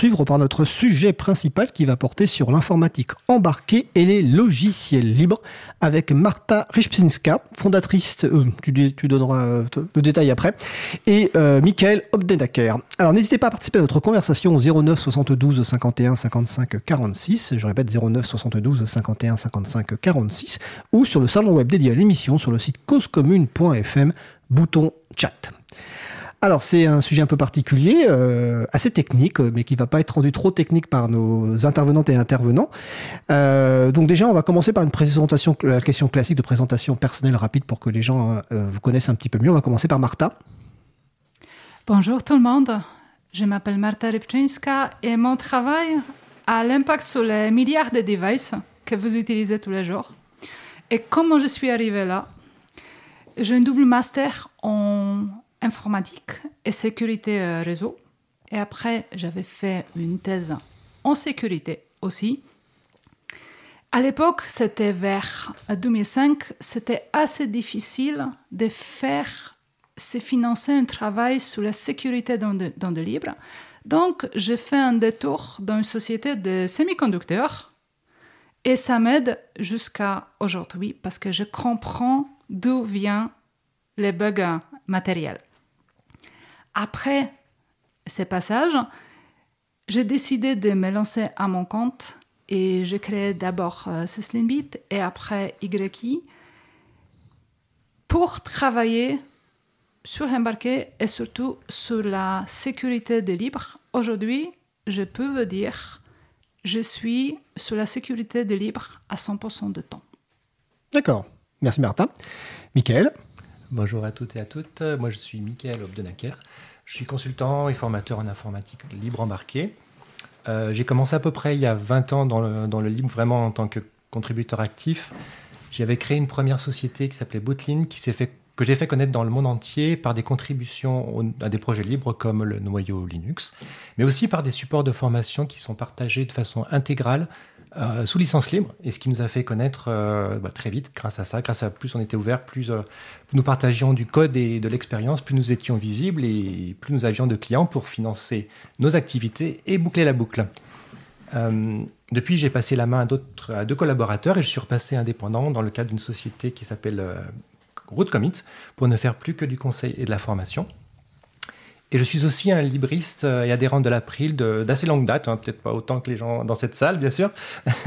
poursuivre par notre sujet principal qui va porter sur l'informatique embarquée et les logiciels libres avec Marta Rybczynska, fondatrice, tu donneras le détail après, et Michael Obdenacker. Alors n'hésitez pas à participer à notre conversation au 09 72 51 55 46, je répète 09 72 51 55 46, ou sur le salon web dédié à l'émission sur le site causecommune.fm, bouton chat. Alors, c'est un sujet un peu particulier, assez technique, mais qui ne va pas être rendu trop technique par nos intervenantes et intervenants. Donc déjà, on va commencer par une présentation, la question classique de présentation personnelle rapide pour que les gens vous connaissent un petit peu mieux. On va commencer par Marta. Bonjour tout le monde, je m'appelle Marta Rybczynska et mon travail a l'impact sur les milliards de devices que vous utilisez tous les jours. Et comment je suis arrivée là? J'ai un double master en informatique et sécurité réseau. Et après, j'avais fait une thèse en sécurité aussi. À l'époque, c'était vers 2005, c'était assez difficile de se financer un travail sur la sécurité dans le libre. Donc, j'ai fait un détour dans une société de semi-conducteurs et ça m'aide jusqu'à aujourd'hui parce que je comprends d'où viennent les bugs matériels. Après ces passages, j'ai décidé de me lancer à mon compte et j'ai créé d'abord Syslinbit et après YI pour travailler sur l'embarqué et surtout sur la sécurité des libres. Aujourd'hui, je peux vous dire, je suis sur la sécurité des libres à 100% de temps. D'accord, merci Martin. Michael. Bonjour à toutes et à toutes, moi je suis Michael Obdenacker, je suis consultant et formateur en informatique libre embarqué. J'ai commencé à peu près il y a 20 ans dans le libre, vraiment en tant que contributeur actif. J'avais créé une première société qui s'appelait Bootlin, que j'ai fait connaître dans le monde entier par des contributions à des projets libres comme le noyau Linux, mais aussi par des supports de formation qui sont partagés de façon intégrale sous licence libre, et ce qui nous a fait connaître très vite grâce à ça. Grâce à plus on était ouvert, plus nous partagions du code et de l'expérience, plus nous étions visibles et plus nous avions de clients pour financer nos activités et boucler la boucle. Depuis, j'ai passé la main à 2 collaborateurs et je suis repassé indépendant dans le cadre d'une société qui s'appelle RootCommit pour ne faire plus que du conseil et de la formation. Et je suis aussi un libriste et adhérent de l'April d'assez longue date, peut-être pas autant que les gens dans cette salle, bien sûr.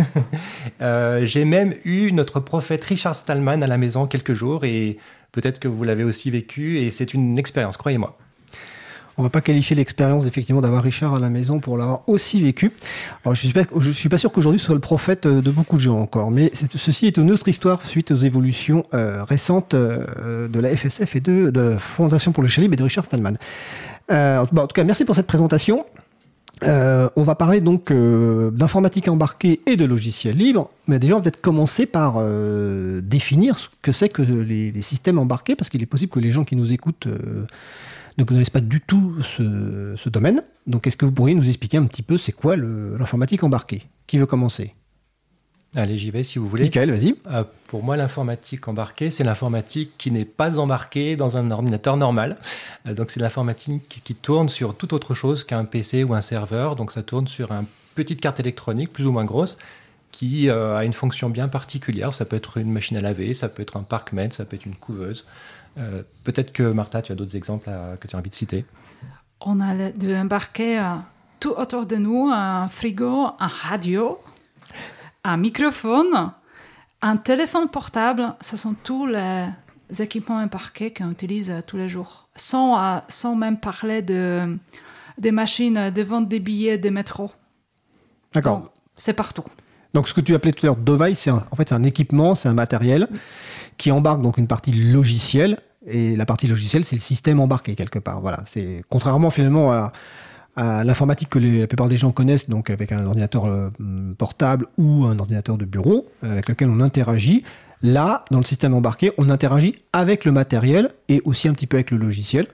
J'ai même eu notre prophète Richard Stallman à la maison quelques jours et peut-être que vous l'avez aussi vécu et c'est une expérience, croyez-moi. On ne va pas qualifier l'expérience effectivement d'avoir Richard à la maison pour l'avoir aussi vécu. Alors je suis pas sûr qu'aujourd'hui ce soit le prophète de beaucoup de gens encore, mais ceci est une autre histoire suite aux évolutions récentes de la FSF et de la Fondation pour le logiciel libre et de Richard Stallman. En tout cas, merci pour cette présentation. On va parler donc d'informatique embarquée et de logiciels libres, mais déjà on va peut-être commencer par définir ce que c'est que les systèmes embarqués, parce qu'il est possible que les gens qui nous écoutent ne connaissent pas du tout ce domaine. Donc est-ce que vous pourriez nous expliquer un petit peu c'est quoi l'informatique embarquée? Qui veut commencer? Allez, j'y vais si vous voulez. Michael, vas-y. Pour moi, l'informatique embarquée, c'est l'informatique qui n'est pas embarquée dans un ordinateur normal. Donc c'est l'informatique qui tourne sur toute autre chose qu'un PC ou un serveur. Donc ça tourne sur une petite carte électronique, plus ou moins grosse, qui a une fonction bien particulière. Ça peut être une machine à laver, ça peut être un parc-mètre, ça peut être une couveuse. Peut-être que Martha, tu as d'autres exemples que tu as envie de citer. On a de embarquer tout autour de nous, un frigo, un radio, un microphone, un téléphone portable. Ce sont tous les équipements embarqués qu'on utilise tous les jours. Sans même parler des machines de vente des billets de métro. D'accord. Donc, c'est partout. Donc ce que tu appelais tout à l'heure device, c'est un équipement, c'est un matériel qui embarque donc une partie logicielle, et la partie logicielle, c'est le système embarqué quelque part. Voilà, c'est contrairement finalement à l'informatique que la plupart des gens connaissent, donc avec un ordinateur portable ou un ordinateur de bureau avec lequel on interagit. Là, dans le système embarqué, on interagit avec le matériel et aussi un petit peu avec le logiciel.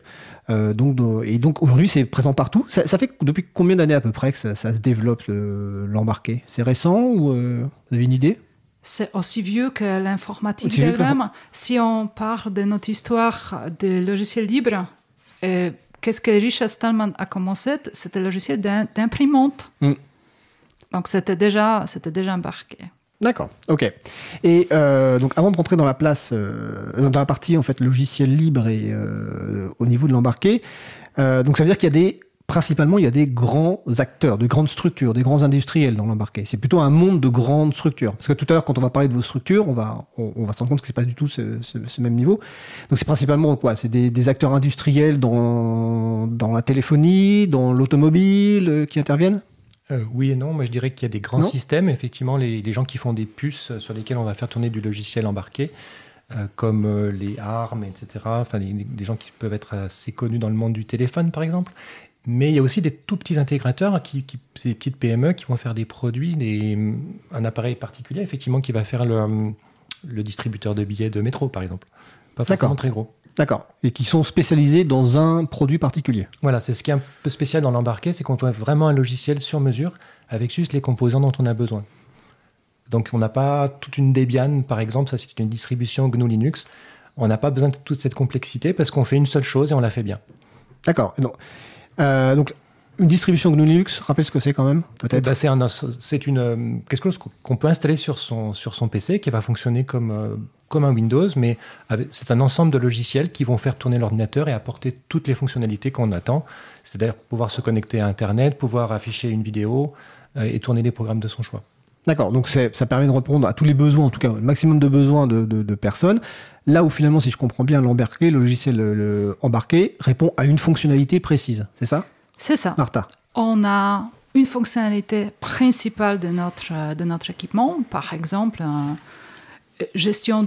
Donc aujourd'hui, c'est présent partout. Ça fait depuis combien d'années à peu près que ça se développe l'embarqué? C'est récent ou vous avez une idée? C'est aussi vieux que l'informatique d'elle-même. Si on parle de notre histoire de logiciels libres, qu'est-ce que Richard Stallman a commencé? C'était le logiciel d'imprimante. Donc, c'était déjà embarqué. D'accord, ok. Et donc, avant de rentrer dans la dans la partie en fait logiciel libre et au niveau de l'embarqué, donc ça veut dire qu'il y a principalement, il y a des grands acteurs, de grandes structures, des grands industriels dans l'embarqué. C'est plutôt un monde de grandes structures. Parce que tout à l'heure, quand on va parler de vos structures, on va se rendre compte que c'est pas du tout ce même niveau. Donc c'est principalement quoi? C'est des acteurs industriels dans la téléphonie, dans l'automobile qui interviennent? Oui et non. Moi, je dirais qu'il y a des grands systèmes. Effectivement, les gens qui font des puces sur lesquelles on va faire tourner du logiciel embarqué, comme les ARM, etc. Enfin, des gens qui peuvent être assez connus dans le monde du téléphone, par exemple. Mais il y a aussi des tout petits intégrateurs, c'est des petites PME qui vont faire des produits, un appareil particulier, effectivement, qui va faire le distributeur de billets de métro, par exemple. Pas forcément très gros. D'accord. Et qui sont spécialisés dans un produit particulier. Voilà, c'est ce qui est un peu spécial dans l'embarqué, c'est qu'on fait vraiment un logiciel sur mesure, avec juste les composants dont on a besoin. Donc on n'a pas toute une Debian, par exemple, ça c'est une distribution GNU Linux. On n'a pas besoin de toute cette complexité parce qu'on fait une seule chose et on la fait bien. D'accord. Donc, une distribution GNU Linux, rappelle ce que c'est quand même, peut-être. C'est quelque chose qu'on peut installer sur son PC qui va fonctionner comme un Windows, mais c'est un ensemble de logiciels qui vont faire tourner l'ordinateur et apporter toutes les fonctionnalités qu'on attend. C'est-à-dire pouvoir se connecter à Internet, pouvoir afficher une vidéo et tourner les programmes de son choix. D'accord, donc ça permet de répondre à tous les besoins, en tout cas au maximum de besoins de personnes. Là où finalement, si je comprends bien, le logiciel embarqué répond à une fonctionnalité précise, c'est ça? C'est ça. Martha. On a une fonctionnalité principale de notre équipement, par exemple, gestion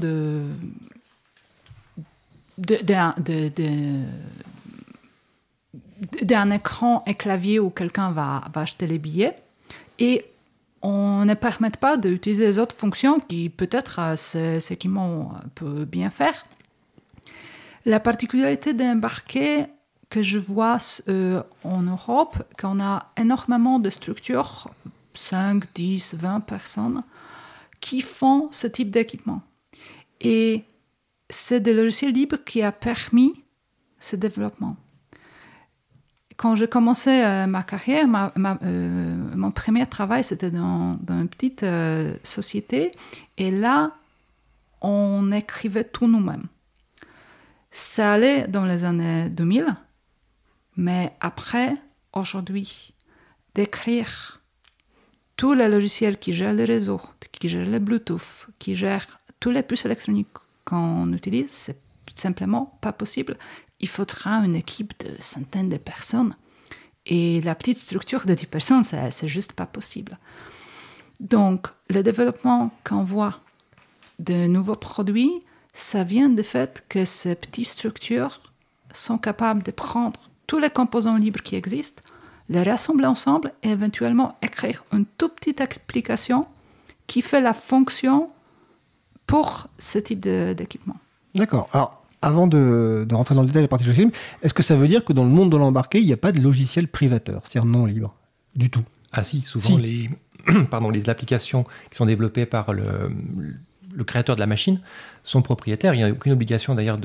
d'un écran et clavier où quelqu'un va acheter les billets. Et on ne permet pas d'utiliser les autres fonctions qui peut-être cet équipement peut bien faire. La particularité d'embarquer que je vois en Europe, qu'on a énormément de structures, 5, 10, 20 personnes, qui font ce type d'équipement. Et c'est des logiciels libres qui a permis ce développement. Quand j'ai commencé ma carrière, mon premier travail, c'était dans une petite société. Et là, on écrivait tout nous-mêmes. Ça allait dans les années 2000. Mais après, aujourd'hui, d'écrire tous les logiciels qui gèrent les réseaux, qui gèrent les Bluetooth, qui gèrent tous les puces électroniques qu'on utilise, c'est simplement pas possible. Il faudra une équipe de centaines de personnes. Et la petite structure de 10 personnes, c'est juste pas possible. Donc, le développement qu'on voit de nouveaux produits, ça vient du fait que ces petites structures sont capables de prendre tous les composants libres qui existent, les rassembler ensemble et éventuellement écrire une toute petite application qui fait la fonction pour ce type d'équipement. D'accord. Alors, avant de rentrer dans le détail de la partie logicielle, est-ce que ça veut dire que dans le monde de l'embarqué, il n'y a pas de logiciel privateur, c'est-à-dire non libre, du tout? Ah si, souvent les applications qui sont développées par le créateur de la machine sont propriétaires. Il n'y a aucune obligation d'ailleurs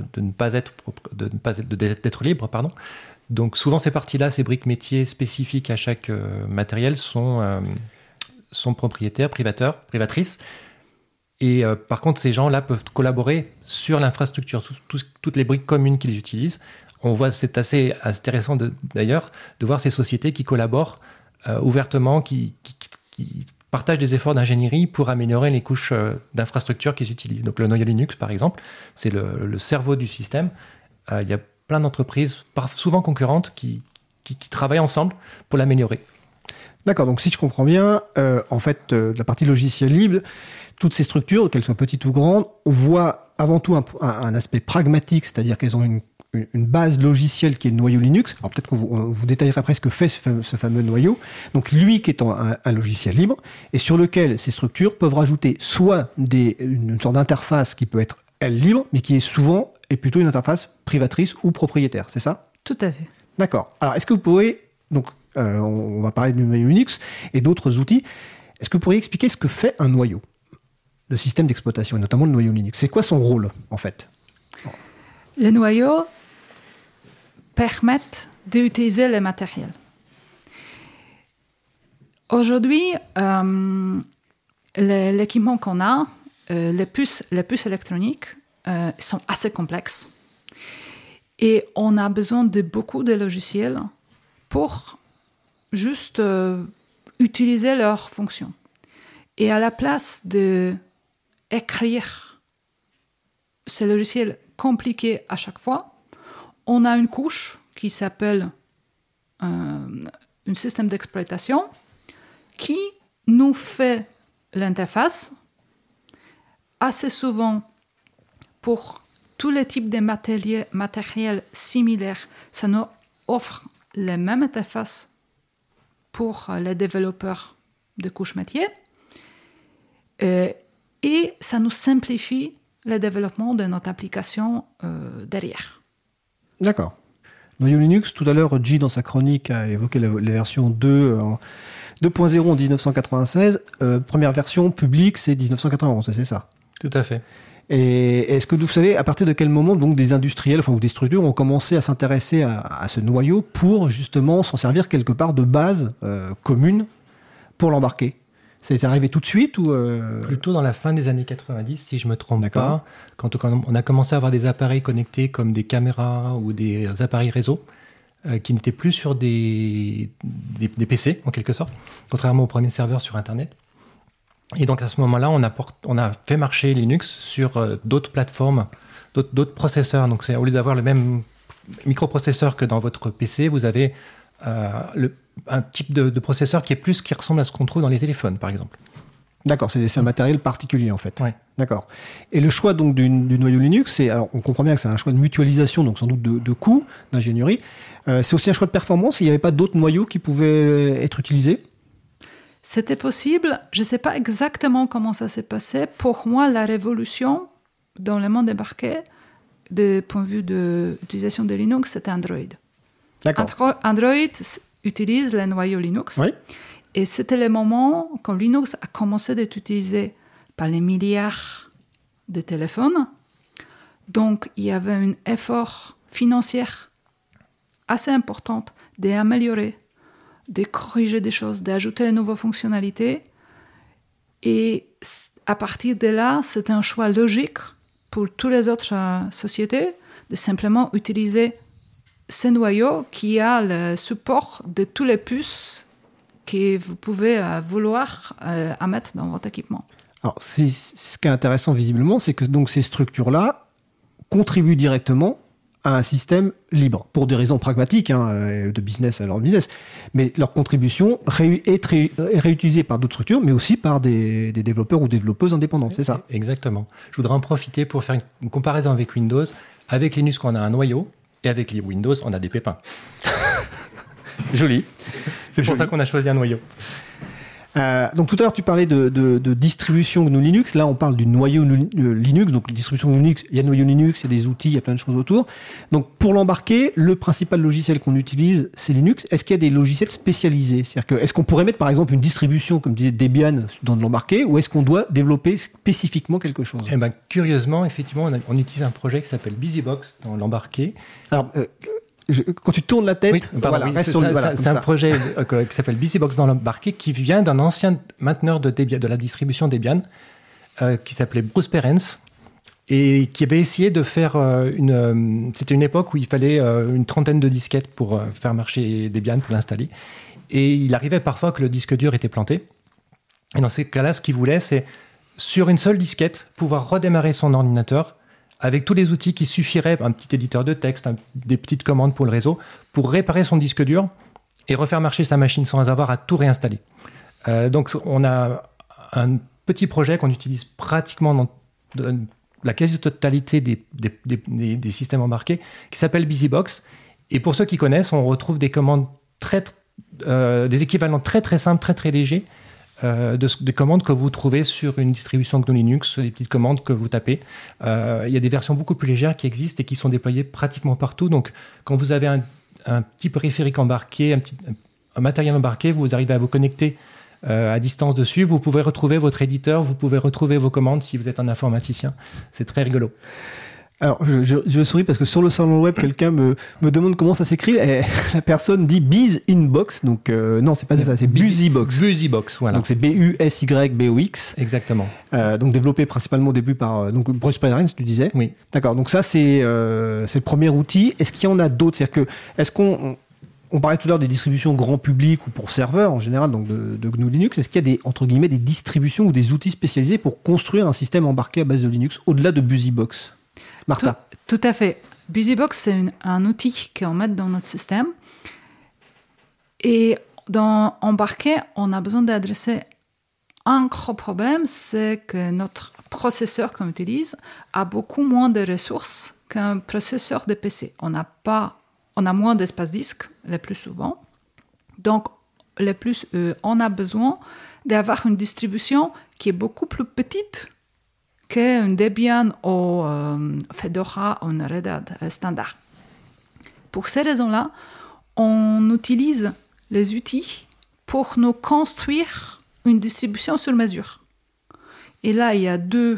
d'être libre, pardon. Donc souvent ces parties-là, ces briques métiers spécifiques à chaque matériel sont propriétaires, privatrices. Et par contre, ces gens-là peuvent collaborer sur l'infrastructure, toutes les briques communes qu'ils utilisent. On voit, c'est assez intéressant d'ailleurs de voir ces sociétés qui collaborent ouvertement, qui partagent des efforts d'ingénierie pour améliorer les couches d'infrastructure qu'ils utilisent. Donc le noyau Linux, par exemple, c'est le cerveau du système. Il y a plein d'entreprises, souvent concurrentes, qui travaillent ensemble pour l'améliorer. D'accord, donc si je comprends bien, en fait, la partie logiciel libre, toutes ces structures, qu'elles soient petites ou grandes, on voit avant tout un aspect pragmatique, c'est-à-dire qu'elles ont une base logicielle qui est le noyau Linux. Alors peut-être qu'on vous détaillera après ce que fait ce fameux noyau. Donc lui qui est un logiciel libre, et sur lequel ces structures peuvent rajouter soit une sorte d'interface qui peut être, elle, libre, mais qui est souvent et plutôt une interface privatrice ou propriétaire, c'est ça? Tout à fait. D'accord. Alors est-ce que vous pourriez, donc on va parler du noyau Linux et d'autres outils, est-ce que vous pourriez expliquer ce que fait un noyau, le système d'exploitation, et notamment le noyau Linux? C'est quoi son rôle, en fait? Le noyau permettent d'utiliser les matériels. Aujourd'hui, l'équipement qu'on a, les puces électroniques, sont assez complexes. Et on a besoin de beaucoup de logiciels pour juste utiliser leurs fonctions. Et à la place d'écrire ces logiciels compliqués à chaque fois, on a une couche qui s'appelle un système d'exploitation qui nous fait l'interface. Assez souvent, pour tous les types de matériels similaires, ça nous offre les mêmes interfaces pour les développeurs de couches métiers. Et ça nous simplifie le développement de notre application derrière. D'accord. Noyau Linux, tout à l'heure, G, dans sa chronique, a évoqué la version 2.0 en 1996. Première version publique, c'est 1991, c'est ça? Tout à fait. Et est-ce que vous savez à partir de quel moment donc des industriels ou des structures ont commencé à s'intéresser à ce noyau pour justement s'en servir quelque part de base commune pour l'embarquer? C'est arrivé tout de suite ou Plutôt dans la fin des années 90, si je ne me trompe pas, quand on a commencé à avoir des appareils connectés comme des caméras ou des appareils réseau qui n'étaient plus sur des PC, en quelque sorte, contrairement aux premiers serveurs sur Internet. Et donc à ce moment-là, on a fait marcher Linux sur d'autres plateformes, d'autres processeurs. Donc au lieu d'avoir le même microprocesseur que dans votre PC, vous avez un type de processeur qui ressemble à ce qu'on trouve dans les téléphones, par exemple. D'accord, c'est un matériel particulier en fait. Ouais. D'accord. Et le choix donc du noyau Linux, alors on comprend bien que c'est un choix de mutualisation, donc sans doute de coûts, d'ingénierie. C'est aussi un choix de performance. Il n'y avait pas d'autres noyaux qui pouvaient être utilisés? C'était possible. Je ne sais pas exactement comment ça s'est passé. Pour moi, la révolution dans le monde embarqué, du point de vue de l'utilisation de Linux, c'était Android. D'accord. Android utilise le noyau Linux. Oui. Et c'était le moment quand Linux a commencé d'être utilisé par les milliards de téléphones. Donc, il y avait un effort financier assez important d'améliorer, de corriger des choses, d'ajouter de nouvelles fonctionnalités. Et à partir de là, c'était un choix logique pour toutes les autres sociétés de simplement utiliser ce noyau qui a le support de tous les puces que vous pouvez vouloir à mettre dans votre équipement. Alors, ce qui est intéressant visiblement, c'est que donc, ces structures-là contribuent directement à un système libre, pour des raisons pragmatiques, de business à leur business. Mais leur contribution est réutilisée par d'autres structures, mais aussi par des développeurs ou développeuses indépendantes, c'est ça? Exactement. Je voudrais en profiter pour faire une comparaison avec Windows. Avec Linux, on a un noyau, et avec Windows, on a des pépins. Joli. C'est pour ça qu'on a choisi un noyau. Donc tout à l'heure tu parlais de distribution GNU Linux. Là on parle du noyau Linux. Donc distribution GNU Linux, il y a noyau Linux, il y a des outils, il y a plein de choses autour. Donc pour l'embarquer, le principal logiciel qu'on utilise c'est Linux. Est-ce qu'il y a des logiciels spécialisés? C'est-à-dire que est-ce qu'on pourrait mettre par exemple une distribution comme disait Debian dans de l'embarquer, ou est-ce qu'on doit développer spécifiquement quelque chose? Eh ben curieusement, effectivement, on utilise un projet qui s'appelle BusyBox dans l'embarquer. Alors quand tu tournes la tête, c'est un projet qui s'appelle BusyBox dans l'embarqué, qui vient d'un ancien mainteneur de la distribution Debian qui s'appelait Bruce Perens et qui avait essayé de faire c'était une époque où il fallait une trentaine de disquettes pour faire marcher Debian, pour l'installer. Et il arrivait parfois que le disque dur était planté. Et dans ces cas-là, ce qu'il voulait, c'est sur une seule disquette pouvoir redémarrer son ordinateur avec tous les outils qui suffiraient, un petit éditeur de texte, des petites commandes pour le réseau, pour réparer son disque dur et refaire marcher sa machine sans avoir à tout réinstaller. Donc on a un petit projet qu'on utilise pratiquement dans la quasi-totalité des systèmes embarqués, qui s'appelle BusyBox. Et pour ceux qui connaissent, on retrouve des commandes des équivalents très très simples, très très légers, des commandes que vous trouvez sur une distribution GNU Linux, des petites commandes que vous tapez. Il y a des versions beaucoup plus légères qui existent et qui sont déployées pratiquement partout. Donc, quand vous avez un petit périphérique embarqué, un matériel embarqué, vous arrivez à vous connecter à distance dessus. Vous pouvez retrouver votre éditeur, vous pouvez retrouver vos commandes si vous êtes un informaticien. C'est très rigolo. Alors, je souris parce que sur le salon web, quelqu'un me demande comment ça s'écrit. Et la personne dit Biz Inbox. Donc, non, c'est pas ça, c'est BusyBox. BusyBox, voilà. Donc, c'est BusyBox. Exactement. Donc, développé principalement au début par donc Bruce Perrins, tu disais. Oui. D'accord. Donc, ça, c'est le premier outil. Est-ce qu'il y en a d'autres? C'est-à-dire que, est-ce on parlait tout à l'heure des distributions grand public ou pour serveurs en général, donc de GNU Linux. Est-ce qu'il y a entre guillemets, des distributions ou des outils spécialisés pour construire un système embarqué à base de Linux au-delà de BusyBox? Martha. Tout à fait. BusyBox, c'est un outil qu'on met dans notre système. Et dans embarqué, on a besoin d'adresser un gros problème, c'est que notre processeur qu'on utilise a beaucoup moins de ressources qu'un processeur de PC. On a moins d'espace disque, le plus souvent. Donc, on a besoin d'avoir une distribution qui est beaucoup plus petite qu'un Debian ou Fedora ou un Red Hat standard. Pour ces raisons-là, on utilise les outils pour nous construire une distribution sur mesure. Et là, il y a deux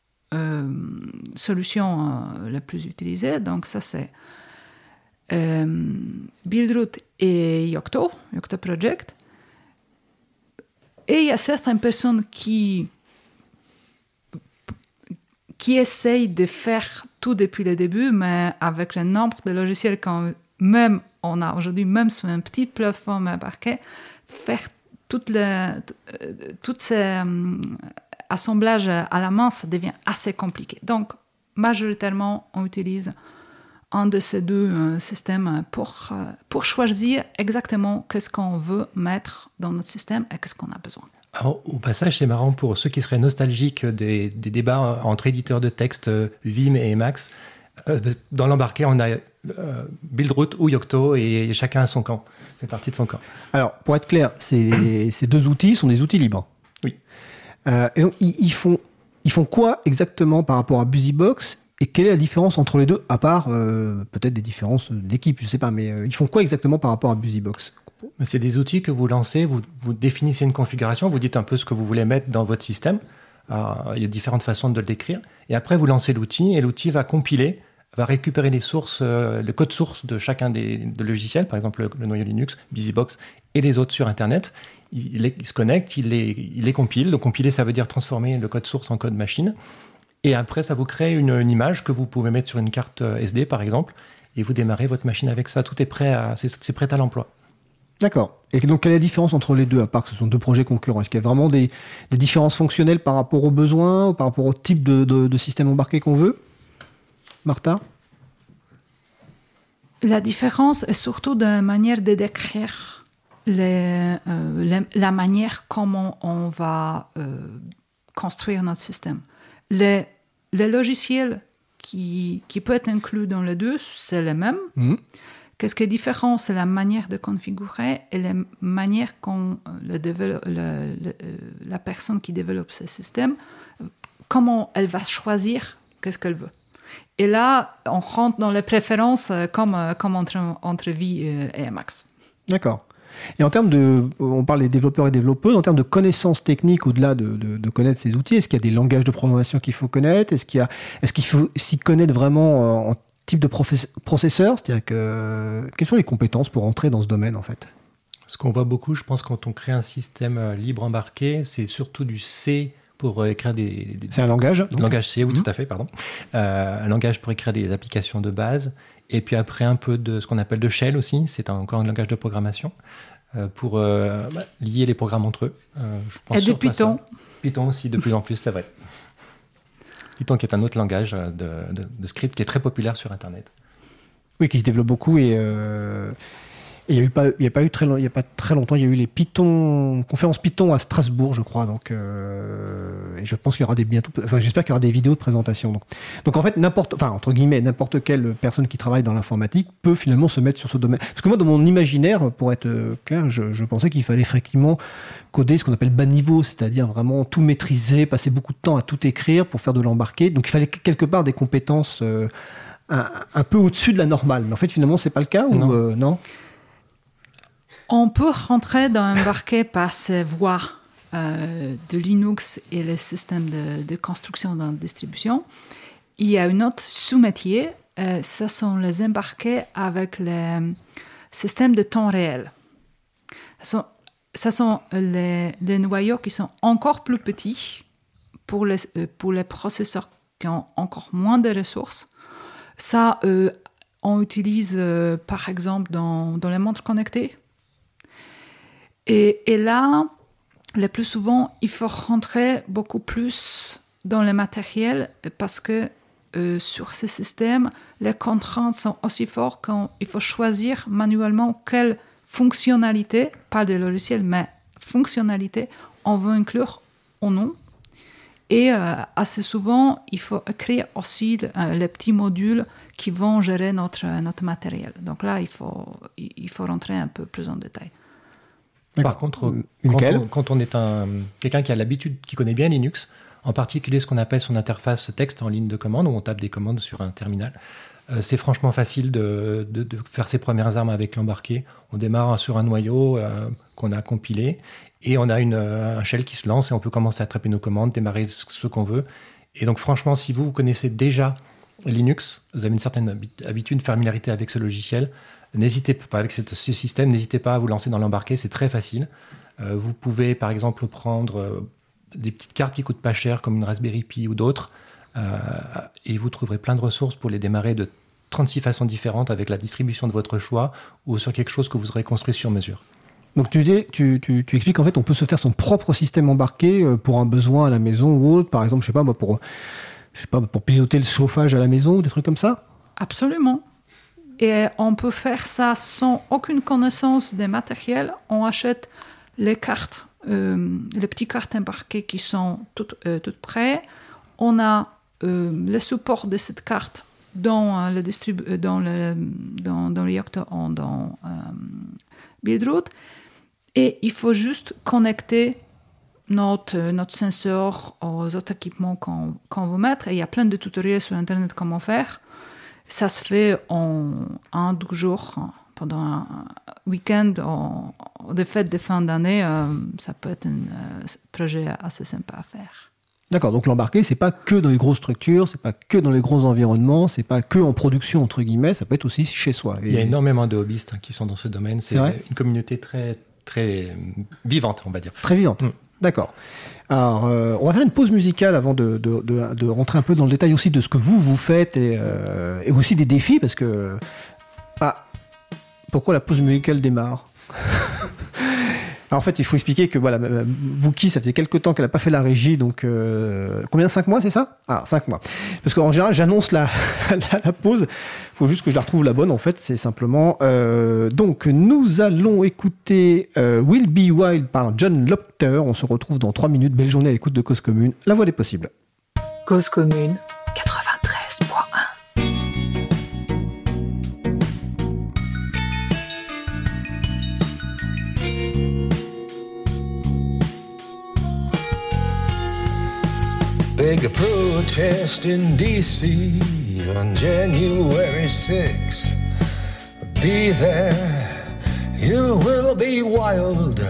solutions les plus utilisées. Donc ça, c'est Buildroot et Yocto Project. Et il y a certaines personnes qui essayent de faire tout depuis le début, mais avec le nombre de logiciels qu'on on a aujourd'hui, même sur une petite plateforme embarquée, faire tout ces assemblages à la main, ça devient assez compliqué. Donc, majoritairement, on utilise un de ces deux systèmes pour choisir exactement qu'est-ce qu'on veut mettre dans notre système et qu'est-ce qu'on a besoin. Alors, au passage, c'est marrant pour ceux qui seraient nostalgiques des débats entre éditeurs de texte Vim et Emacs. Dans l'embarqué, on a Buildroot ou Yocto et chacun a son camp. C'est partie de son camp. Alors, pour être clair, ces deux outils sont des outils libres. Oui. Et donc, ils font quoi exactement par rapport à BusyBox? Et quelle est la différence entre les deux, à part peut-être des différences d'équipe, je ne sais pas, mais ils font quoi exactement par rapport à BusyBox? C'est des outils que vous lancez, vous définissez une configuration, vous dites un peu ce que vous voulez mettre dans votre système. Alors, il y a différentes façons de le décrire. Et après, vous lancez l'outil et l'outil va compiler, va récupérer les sources, le code source de chacun des logiciels, par exemple le noyau Linux, BusyBox et les autres sur Internet. Il se connecte, il les compile. Donc compiler, ça veut dire transformer le code source en code machine. Et après, ça vous crée une image que vous pouvez mettre sur une carte SD, par exemple, et vous démarrez votre machine avec ça. Tout est prêt c'est prêt à l'emploi. D'accord. Et donc, quelle est la différence entre les deux, à part que ce sont deux projets concurrents? Est-ce qu'il y a vraiment des différences fonctionnelles par rapport aux besoins ou par rapport au type de système embarqué qu'on veut? Martha? La différence est surtout de la manière de décrire la manière comment on va construire notre système. Les logiciels qui peut être inclus dans les deux, c'est les mêmes. Mmh. Qu'est-ce qui est différent, c'est la manière de configurer et la manière qu'on la personne qui développe ce système, comment elle va choisir qu'est-ce qu'elle veut. Et là, on rentre dans les préférences comme entre Vie et Emacs. D'accord. Et en termes on parle des développeurs et développeuses, en termes de connaissances techniques, au-delà de connaître ces outils, est-ce qu'il y a des langages de programmation qu'il faut connaître? Est-ce qu'il faut s'y connaître vraiment en type de processeur? C'est-à-dire quelles sont les compétences pour entrer dans ce domaine, en fait? Ce qu'on voit beaucoup, je pense, quand on crée un système libre embarqué, c'est surtout du C pour écrire des... C'est un langage? Langage C, oui, tout à fait, pardon. Un langage pour écrire des applications de base. Et puis après, un peu de ce qu'on appelle de shell aussi. C'est encore un langage de programmation pour lier les programmes entre eux. Je pense et de Python. Python aussi, de plus en plus, c'est vrai. Python qui est un autre langage de script qui est très populaire sur Internet. Oui, qui se développe beaucoup et il n'y a pas très longtemps, il y a eu les conférences Python à Strasbourg, je crois. Donc, et je pense qu'il y aura j'espère qu'il y aura des vidéos de présentation. Donc en fait, entre guillemets, n'importe quelle personne qui travaille dans l'informatique peut finalement se mettre sur ce domaine. Parce que moi, dans mon imaginaire, pour être clair, je pensais qu'il fallait effectivement coder ce qu'on appelle bas niveau, c'est-à-dire vraiment tout maîtriser, passer beaucoup de temps à tout écrire pour faire de l'embarqué. Donc il fallait quelque part des compétences un peu au-dessus de la normale. Mais en fait, finalement, c'est pas le cas ou non? On peut rentrer dans l'embarqué par ces voies de Linux et les systèmes de construction de distribution. il y a une autre sous-métier, ce sont les embarqués avec les systèmes de temps réel. Ce sont les noyaux qui sont encore plus petits pour les processeurs qui ont encore moins de ressources. Ça, on utilise par exemple dans les montres connectées. Et là, le plus souvent, il faut rentrer beaucoup plus dans le matériel parce que sur ces systèmes, les contraintes sont aussi fortes qu'il faut choisir manuellement quelle fonctionnalité, pas de logiciel, mais fonctionnalité, on veut inclure ou non. Et assez souvent, il faut créer aussi les petits modules qui vont gérer notre matériel. Donc là, il faut rentrer un peu plus en détail. Par contre, quand on est quelqu'un qui a l'habitude, qui connaît bien Linux, en particulier ce qu'on appelle son interface texte en ligne de commande, où on tape des commandes sur un terminal, c'est franchement facile de faire ses premières armes avec l'embarqué. On démarre sur un noyau qu'on a compilé et on a un shell qui se lance et on peut commencer à taper nos commandes, démarrer ce qu'on veut. Et donc franchement, si vous connaissez déjà Linux, vous avez une certaine habitude, une familiarité avec ce logiciel, n'hésitez pas, avec ce système, n'hésitez pas à vous lancer dans l'embarqué, c'est très facile. Vous pouvez par exemple prendre des petites cartes qui coûtent pas cher comme une Raspberry Pi ou d'autres et vous trouverez plein de ressources pour les démarrer de 36 façons différentes avec la distribution de votre choix ou sur quelque chose que vous aurez construit sur mesure. Donc tu expliques qu'en fait on peut se faire son propre système embarqué pour un besoin à la maison ou autre, par exemple pour piloter le chauffage à la maison ou des trucs comme ça? Absolument. Et on peut faire ça sans aucune connaissance des matériels. On achète les cartes, les petites cartes embarquées qui sont toutes prêtes. On a le support de cette carte dans le Yocto ou dans Buildroot. Et il faut juste connecter notre sensor aux autres équipements qu'on veut mettre. Et il y a plein de tutoriels sur Internet comment faire. Ça se fait en 1-2 jours, pendant un week-end, des fêtes de fin d'année. Ça peut être un projet assez sympa à faire. D'accord, donc l'embarqué, c'est pas que dans les grosses structures, c'est pas que dans les gros environnements, c'est pas que en production, entre guillemets, ça peut être aussi chez soi. Il y a énormément de hobbyistes qui sont dans ce domaine. C'est une communauté très, très vivante, on va dire. Très vivante. D'accord. Alors, on va faire une pause musicale avant de rentrer un peu dans le détail aussi de ce que vous faites et aussi des défis, parce que... pourquoi la pause musicale démarre? Alors, en fait, il faut expliquer que voilà, Bouki, ça faisait quelques temps qu'elle n'a pas fait la régie, donc combien, 5 mois, c'est ça? 5 mois. Parce qu'en général, j'annonce la pause. Il faut juste que je la retrouve la bonne, en fait, c'est simplement... donc, nous allons écouter Will Be Wild par John Lopter. On se retrouve dans 3 minutes. Belle journée à l'écoute de Cause Commune. La voix des possibles. Cause Commune 93.1. Big protest in D.C. on January 6. Be there, you will be wild.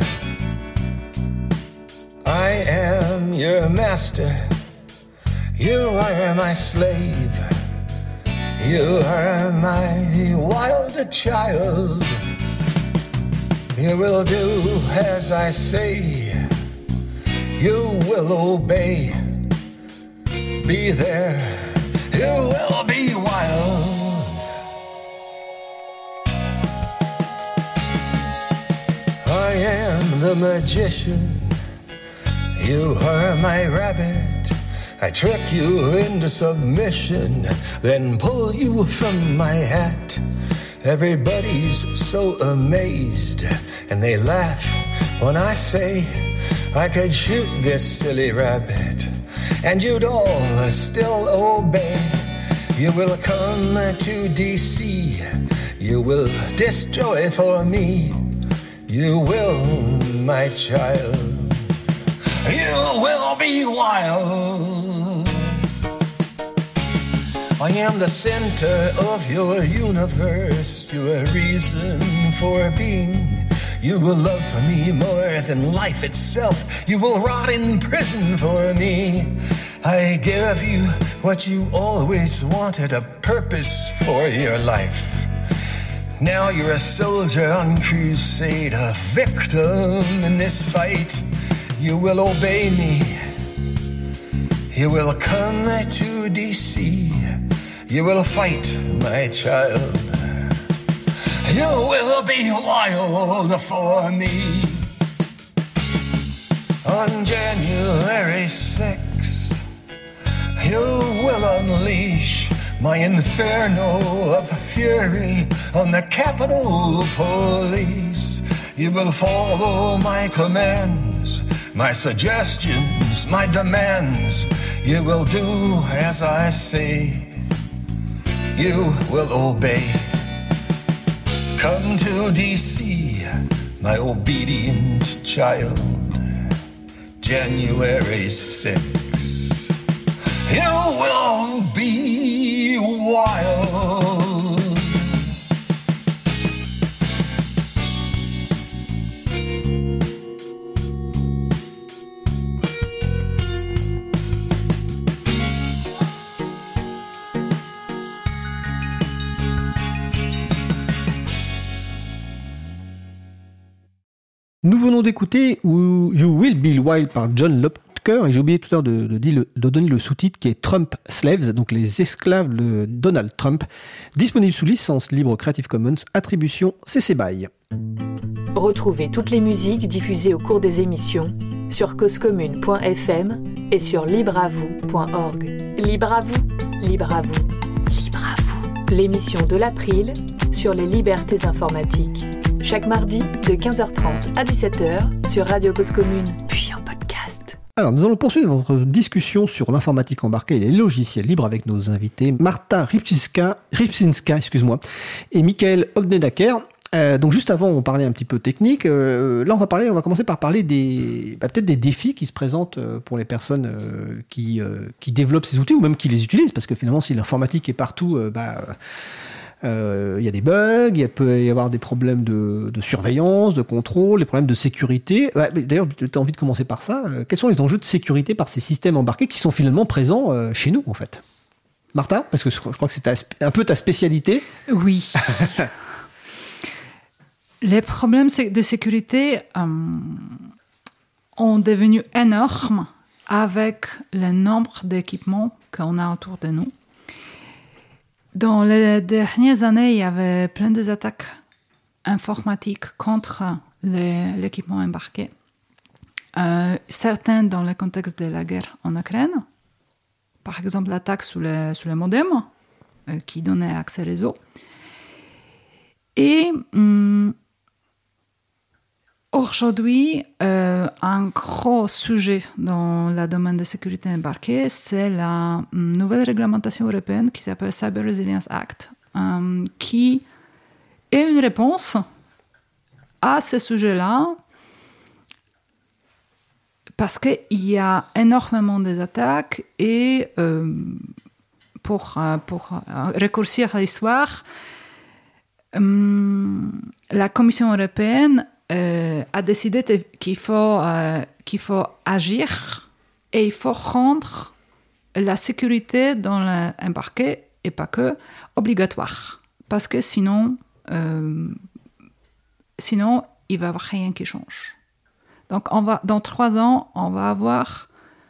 I am your master, you are my slave. You are my wild child. You will do as I say, you will obey. Be there, you will be wild. I am the magician, you are my rabbit. I trick you into submission, then pull you from my hat. Everybody's so amazed, and they laugh when I say I could shoot this silly rabbit. And you'd all still obey. You will come to D.C. You will destroy for me. You will, my child. You will be wild. I am the center of your universe, your reason for being. You will love me more than life itself. You will rot in prison for me. I give you what you always wanted, a purpose for your life. Now you're a soldier on crusade, a victim in this fight. You will obey me. You will come to DC. You will fight, my child. You will be wild for me. On January 6th, you will unleash my inferno of fury on the Capitol Police. You will follow my commands, my suggestions, my demands. You will do as I say. You will obey. Come to DC, my obedient child. January 6th, you will be wild. Nous venons d'écouter You Will Be Wild par John Lopker, et j'ai oublié tout à l'heure de donner le sous-titre qui est Trump Slaves, donc les esclaves de Donald Trump, disponible sous licence libre Creative Commons, attribution CC BY. Retrouvez toutes les musiques diffusées au cours des émissions sur causecommune.fm et sur libreavou.org. Libre à vous, libre à vous, libre à vous. L'émission de l'April sur les libertés informatiques. Chaque mardi de 15h30 à 17h sur Radio Cause Commune, puis en podcast. Alors, nous allons poursuivre notre discussion sur l'informatique embarquée et les logiciels libres avec nos invités Marta Rybczynska, et Michael Ognedaker. Donc juste avant, on parlait un petit peu technique. Là, on va commencer par parler peut-être des défis qui se présentent pour les personnes qui développent ces outils ou même qui les utilisent, parce que finalement, si l'informatique est partout, il y a des bugs, il peut y avoir des problèmes de surveillance, de contrôle, des problèmes de sécurité. D'ailleurs, tu as envie de commencer par ça. Quels sont les enjeux de sécurité par ces systèmes embarqués qui sont finalement présents chez nous, en fait? Martha, parce que je crois que c'est un peu ta spécialité. Oui. Les problèmes de sécurité ont devenu énormes avec le nombre d'équipements qu'on a autour de nous. Dans les dernières années, il y avait plein d'attaques informatiques contre l'équipement embarqué. Certains dans le contexte de la guerre en Ukraine. Par exemple, l'attaque sur le modem qui donnait accès réseau. Et aujourd'hui, un gros sujet dans le domaine de sécurité embarquée, c'est la nouvelle réglementation européenne qui s'appelle Cyber Resilience Act, qui est une réponse à ce sujet-là, parce qu'il y a énormément d'attaques et pour raccourcir l'histoire, la Commission européenne a décidé qu'il faut agir et il faut rendre la sécurité dans l'embarqué, et pas que, obligatoire. Parce que sinon il va y avoir rien qui change. Donc, dans 3 ans, on va avoir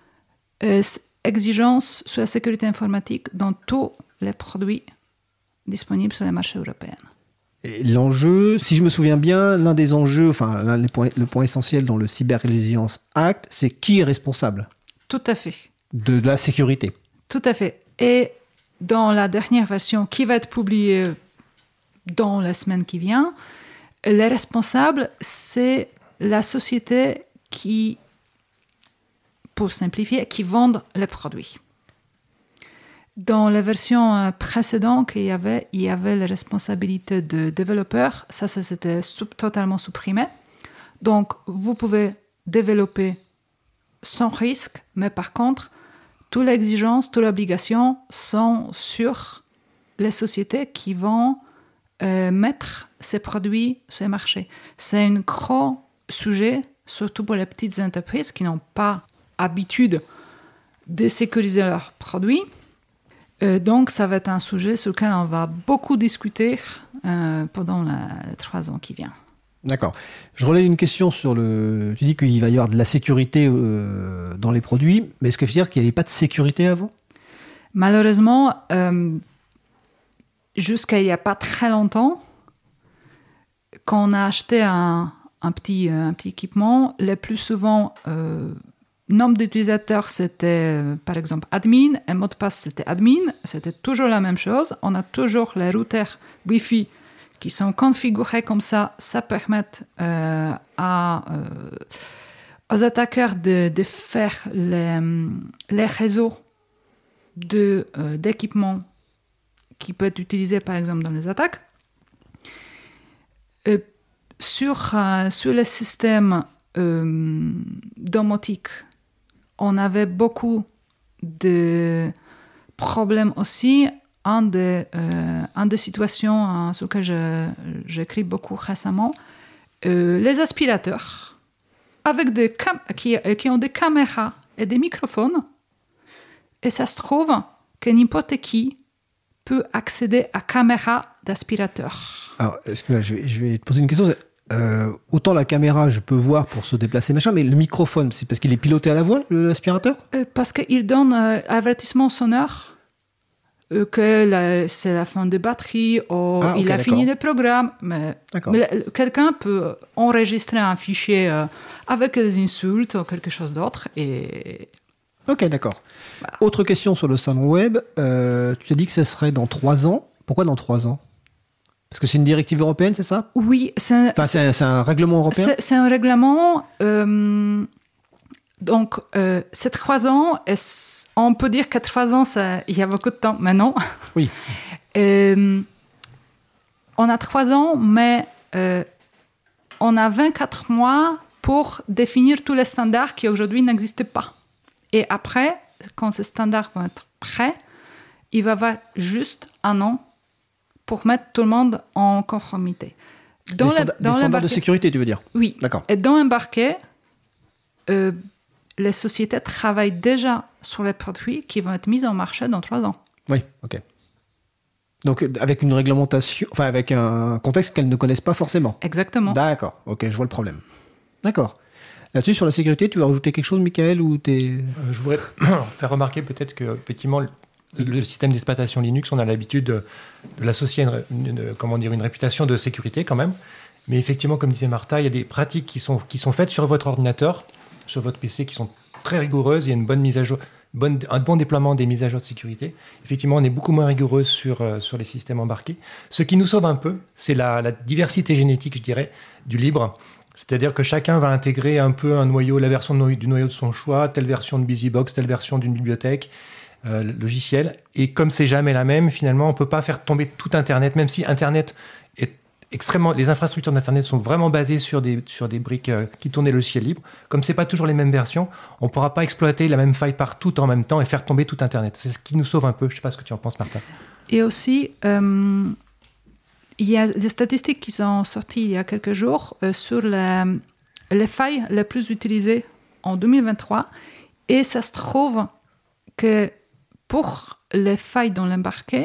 exigence sur la sécurité informatique dans tous les produits disponibles sur le marché européen. Et l'enjeu, si je me souviens bien, le point essentiel dans le Cyber Resilience Act, c'est qui est responsable. Tout à fait. De la sécurité. Tout à fait. Et dans la dernière version qui va être publiée dans la semaine qui vient, les responsables, c'est la société qui, pour simplifier, qui vend les produits. Dans la version précédente, il y avait les responsabilités de développeurs. Ça c'était totalement supprimé. Donc, vous pouvez développer sans risque, mais par contre, toutes les exigences, toutes les obligations sont sur les sociétés qui vont mettre ces produits sur le marché. C'est un gros sujet, surtout pour les petites entreprises qui n'ont pas habitude de sécuriser leurs produits. Donc, ça va être un sujet sur lequel on va beaucoup discuter pendant les 3 ans qui viennent. D'accord. Je relève une question sur le... Tu dis qu'il va y avoir de la sécurité dans les produits, mais est-ce que ça veut dire qu'il n'y avait pas de sécurité avant ? Malheureusement, jusqu'à il n'y a pas très longtemps, quand on a acheté un petit équipement, le plus souvent, nombre d'utilisateurs, c'était par exemple admin, et mot de passe, c'était admin. C'était toujours la même chose. On a toujours les routeurs Wi-Fi qui sont configurés comme ça. Ça permet aux attaqueurs de faire les réseaux d'équipements qui peuvent être utilisés par exemple dans les attaques. Sur les systèmes domotiques, on avait beaucoup de problèmes aussi. Un des situations sur lesquelles j'écris beaucoup récemment, les aspirateurs avec qui ont des caméras et des microphones. Et ça se trouve que n'importe qui peut accéder à caméra d'aspirateur. Alors, excuse-moi, je vais te poser une question. Autant la caméra, je peux voir pour se déplacer, machin, mais le microphone, c'est parce qu'il est piloté à la voix, l'aspirateur ? Parce qu'il donne avertissement sonore que c'est la fin de batterie, ou il a fini le programme. Mais quelqu'un peut enregistrer un fichier avec des insultes ou quelque chose d'autre. Et... Ok, d'accord. Voilà. Autre question sur le salon web. Tu as dit que ce serait dans 3 ans. Pourquoi dans 3 ans ? Parce que c'est une directive européenne, c'est ça ? Oui. C'est un règlement européen ? C'est un règlement. Donc, c'est 3 ans. Et on peut dire que 3 ans, il y a beaucoup de temps maintenant. Oui. On a 3 ans, mais on a 24 mois pour définir tous les standards qui aujourd'hui n'existent pas. Et après, quand ces standards vont être prêts, il va y avoir juste 1 an pour mettre tout le monde en conformité. Des standards de sécurité, tu veux dire ? Oui. D'accord. Et dans Embarqué, les sociétés travaillent déjà sur les produits qui vont être mis en marché dans 3 ans. Oui, ok. Donc, avec une réglementation, enfin, avec un contexte qu'elles ne connaissent pas forcément. Exactement. D'accord, ok, je vois le problème. D'accord. Là-dessus, sur la sécurité, tu veux rajouter quelque chose, Michael, ou je voudrais faire remarquer peut-être qu'effectivement, le système d'exploitation Linux, on a l'habitude de l'associer à une réputation de sécurité quand même. Mais effectivement, comme disait Martha, il y a des pratiques qui sont faites sur votre ordinateur, sur votre PC, qui sont très rigoureuses. Il y a une bonne mise à jour, un bon déploiement des mises à jour de sécurité. Effectivement, on est beaucoup moins rigoureux sur les systèmes embarqués. Ce qui nous sauve un peu, c'est la diversité génétique, je dirais, du libre. C'est-à-dire que chacun va intégrer un peu un noyau, la version du noyau de son choix, telle version de BusyBox, telle version d'une bibliothèque logicielle. Et comme c'est jamais la même, finalement, on ne peut pas faire tomber tout Internet, même si Internet est extrêmement... Les infrastructures d'Internet sont vraiment basées sur des briques qui tournent les logiciels libres. Comme ce n'est pas toujours les mêmes versions, on ne pourra pas exploiter la même faille partout en même temps et faire tomber tout Internet. C'est ce qui nous sauve un peu. Je ne sais pas ce que tu en penses, Martha. Et aussi... il y a des statistiques qui sont sorties il y a quelques jours sur les failles les plus utilisées en 2023. Et ça se trouve que pour les failles dans l'embarqué,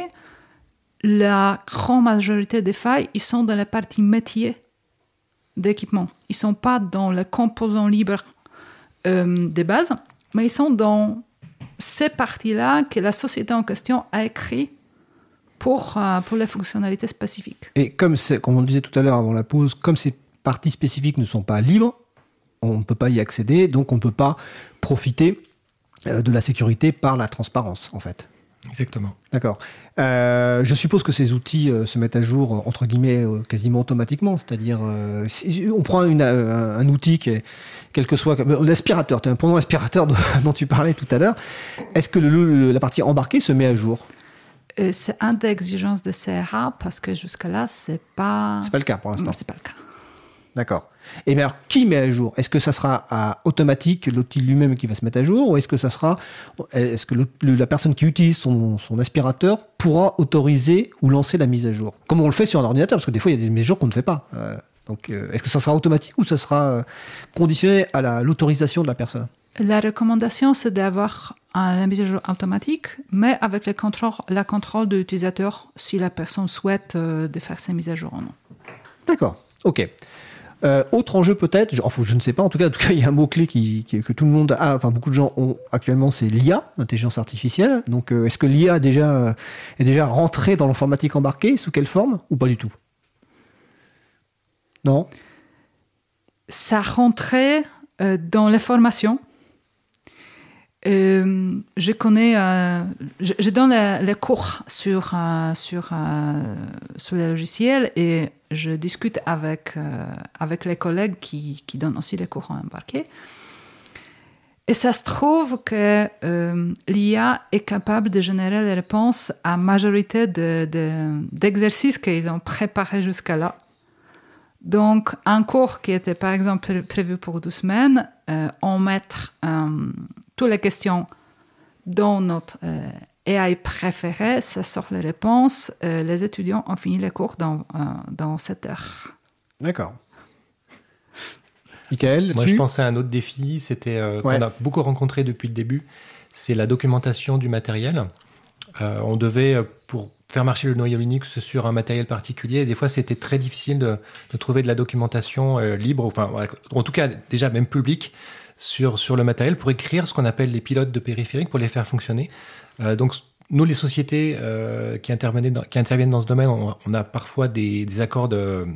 la grande majorité des failles, ils sont dans la partie métier d'équipement. Ils ne sont pas dans les composants libres de base, mais ils sont dans ces parties-là que la société en question a écrit pour les fonctionnalités spécifiques. Et comme on le disait tout à l'heure avant la pause, comme ces parties spécifiques ne sont pas libres, on ne peut pas y accéder, donc on ne peut pas profiter de la sécurité par la transparence, en fait. Exactement. D'accord. Je suppose que ces outils se mettent à jour, entre guillemets, quasiment automatiquement. C'est-à-dire, si on prend un outil qui est, quel que soit... L'aspirateur, prenons l'aspirateur dont tu parlais tout à l'heure. Est-ce que la partie embarquée se met à jour ? C'est une des exigences de CRA parce que jusque-là, c'est pas le cas pour l'instant. C'est pas le cas. D'accord. Et bien alors, qui met à jour ? Est-ce que ça sera automatique, l'outil lui-même qui va se mettre à jour, ou est-ce que la personne qui utilise son aspirateur pourra autoriser ou lancer la mise à jour ? Comme on le fait sur un ordinateur, parce que des fois, il y a des mises à jour qu'on ne fait pas. Donc, est-ce que ça sera automatique ou ça sera conditionné à l'autorisation de la personne ? La recommandation, c'est d'avoir la mise à jour automatique, mais avec le contrôle de l'utilisateur si la personne souhaite de faire ses mises à jour ou non. D'accord, ok. Autre enjeu peut-être, je ne sais pas, en tout cas, il y a un mot-clé que tout le monde a, enfin beaucoup de gens ont actuellement, c'est l'IA, l'intelligence artificielle. Donc est-ce que l'IA est déjà rentrée dans l'informatique embarquée, sous quelle forme, ou pas du tout? Non? Ça rentrait dans les formations. Je donne les cours sur les logiciels et je discute avec les collègues qui donnent aussi les cours embarqués. Et ça se trouve que l'IA est capable de générer les réponses à majorité d'exercices qu'ils ont préparés jusqu'à là. Donc, un cours qui était par exemple prévu pour 2 semaines, on met toutes les questions dans notre AI préféré, ça sort les réponses. Les étudiants ont fini les cours dans 7 heures. D'accord. Michael, moi, je pensais à un autre défi, c'était qu'on a beaucoup rencontré depuis le début, c'est la documentation du matériel. On devait, pour faire marcher le noyau Linux sur un matériel particulier, et des fois c'était très difficile de trouver de la documentation libre, enfin en tout cas déjà même publique, sur le matériel pour écrire ce qu'on appelle les pilotes de périphériques pour les faire fonctionner. Donc nous, les sociétés qui interviennent dans ce domaine, on a parfois des accords de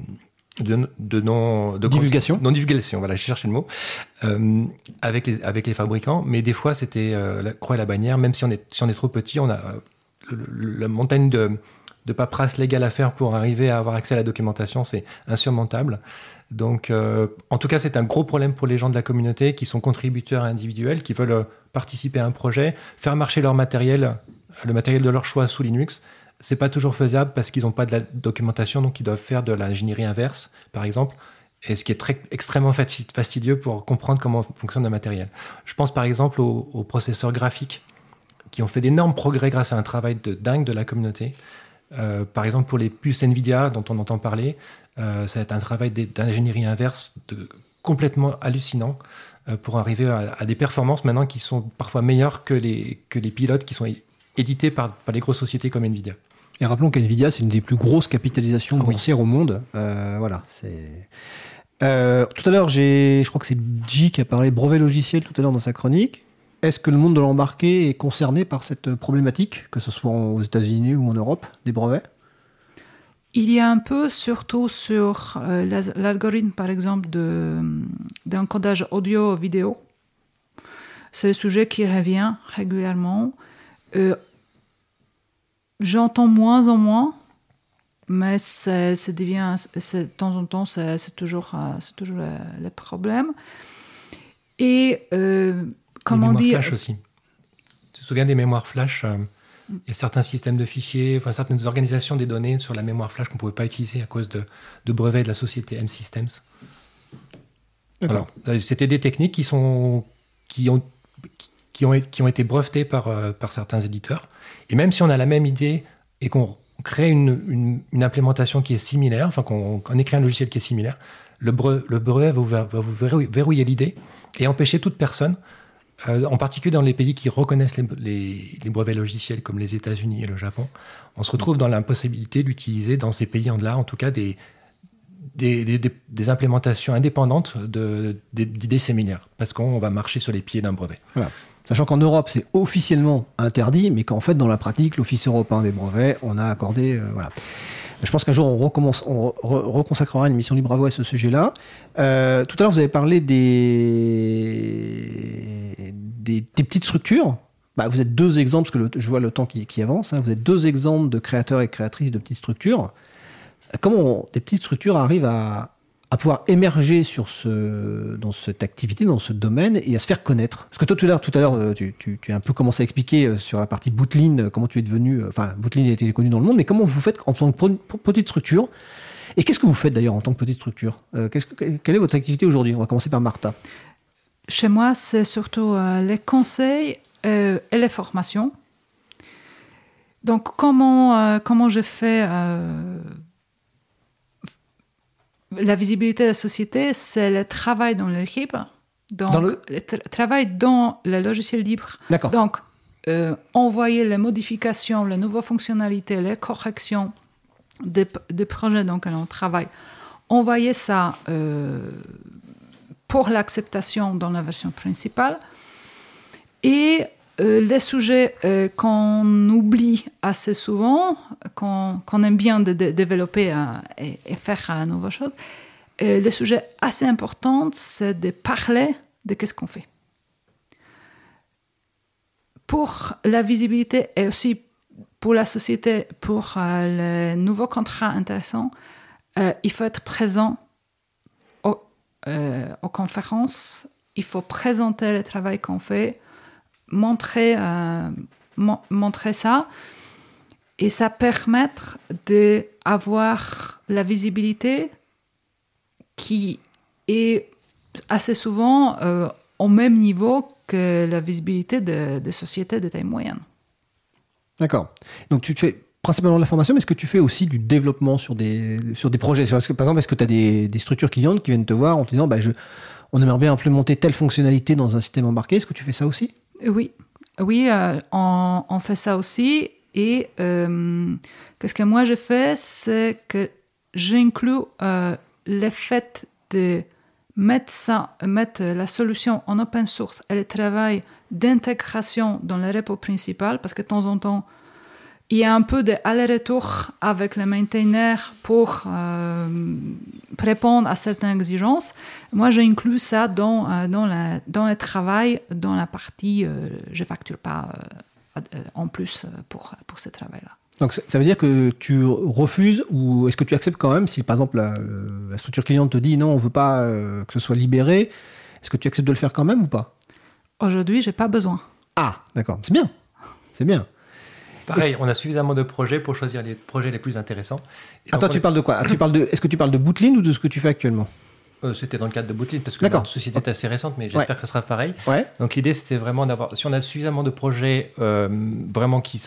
divulgation. Non-divulgation, voilà, je cherchais le mot, avec les fabricants, mais des fois c'était la croix et la bannière, même si on est trop petit, on a la montagne de paperasse légale à faire pour arriver à avoir accès à la documentation, c'est insurmontable. Donc, en tout cas, c'est un gros problème pour les gens de la communauté qui sont contributeurs individuels, qui veulent participer à un projet, faire marcher leur matériel, le matériel de leur choix sous Linux. C'est pas toujours faisable parce qu'ils n'ont pas de la documentation, donc ils doivent faire de l'ingénierie inverse, par exemple, et ce qui est extrêmement fastidieux pour comprendre comment fonctionne le matériel. Je pense par exemple aux processeurs graphiques qui ont fait d'énormes progrès grâce à un travail de dingue de la communauté. Par exemple, pour les puces NVIDIA dont on entend parler, ça va être un travail d'ingénierie inverse complètement hallucinant pour arriver à des performances maintenant qui sont parfois meilleures que les pilotes qui sont édités par les grosses sociétés comme NVIDIA. Et rappelons qu'NVIDIA, c'est une des plus grosses capitalisations boursières au monde. Voilà, c'est... tout à l'heure, je crois que c'est J qui a parlé brevet logiciel tout à l'heure dans sa chronique. Est-ce que le monde de l'embarqué est concerné par cette problématique, que ce soit aux États-Unis ou en Europe, des brevets? Il y a un peu, surtout sur l'algorithme, par exemple, d'encodage audio-vidéo. C'est un sujet qui revient régulièrement. J'entends moins en moins, mais de temps en temps, c'est toujours le problème. Et comment dire... Les mémoires flash aussi. Tu te souviens des mémoires flash il y a certains systèmes de fichiers, enfin certaines organisations des données sur la mémoire flash qu'on ne pouvait pas utiliser à cause de brevets de la société M-Systems. Alors, c'était des techniques qui ont été brevetées par certains éditeurs. Et même si on a la même idée et qu'on crée une implémentation qui est similaire, enfin qu'on écrit un logiciel qui est similaire, le brevet va vous verrouiller l'idée et empêcher toute personne, en particulier dans les pays qui reconnaissent les brevets logiciels comme les États-Unis et le Japon, on se retrouve dans l'impossibilité d'utiliser dans ces pays-là, en tout cas, des implémentations indépendantes d'idées similaires, parce qu'on va marcher sur les pieds d'un brevet. Voilà. Sachant qu'en Europe, c'est officiellement interdit, mais qu'en fait, dans la pratique, l'Office européen des brevets, on a accordé... voilà. Je pense qu'un jour, on reconsacrera une émission Libre à vous à ce sujet-là. Tout à l'heure, vous avez parlé des petites structures. Vous êtes 2 exemples, parce que je vois le temps qui avance. Vous êtes 2 exemples de créateurs et créatrices de petites structures. Comment des petites structures arrivent à pouvoir émerger dans cette activité, dans ce domaine, et à se faire connaître? Parce que toi, tout à l'heure, tu as un peu commencé à expliquer sur la partie Bootline, comment tu es devenu... Enfin, Bootline a été connu dans le monde, mais comment vous faites en tant que petite structure? Et qu'est-ce que vous faites d'ailleurs en tant que petite structure? Quelle est votre activité aujourd'hui? On va commencer par Martha. Chez moi, c'est surtout les conseils et les formations. Donc, comment je fais... la visibilité de la société, c'est le travail dans l'équipe. Donc, travail dans le logiciel libre. D'accord. Donc, envoyer les modifications, les nouvelles fonctionnalités, les corrections des projets dans lesquels on travaille. Envoyer ça pour l'acceptation dans la version principale. Et les sujets qu'on oublie assez souvent, qu'on aime bien développer et faire à nouvelles choses, les sujets assez importants, c'est de parler de qu'est-ce qu'on fait. Pour la visibilité et aussi pour la société, pour les nouveaux contrats intéressants, il faut être présent aux conférences, il faut présenter le travail qu'on fait, montrer ça, et ça permet d'avoir la visibilité qui est assez souvent au même niveau que la visibilité des sociétés de taille moyenne. D'accord. Donc tu fais principalement de la formation, mais est-ce que tu fais aussi du développement sur des projets? Par exemple, est-ce que tu as des structures clientes qui viennent te voir en te disant on aimerait bien implémenter telle fonctionnalité dans un système embarqué? Est-ce que tu fais ça aussi? Oui, on fait ça aussi. Et qu'est-ce que moi je fais, c'est que j'inclus le fait de mettre la solution en open source et le travail d'intégration dans le repo principal, parce que de temps en temps, il y a un peu d'aller-retour avec le maintainer pour répondre à certaines exigences. Moi, j'inclus ça dans le travail, dans la partie je ne facture pas en plus pour ce travail-là. Donc ça veut dire que tu refuses, ou est-ce que tu acceptes quand même si par exemple la structure cliente te dit non, on ne veut pas que ce soit libéré, est-ce que tu acceptes de le faire quand même ou pas? Aujourd'hui, je n'ai pas besoin. Ah, d'accord, c'est bien. C'est bien. Pareil, on a suffisamment de projets pour choisir les projets les plus intéressants. Et toi, tu parles de quoi? Est-ce que tu parles de Bootlin ou de ce que tu fais actuellement? C'était dans le cadre de Bootlin, parce que notre société est assez récente, mais j'espère que ça sera pareil. Ouais. Donc l'idée, c'était vraiment d'avoir, si on a suffisamment de projets vraiment qui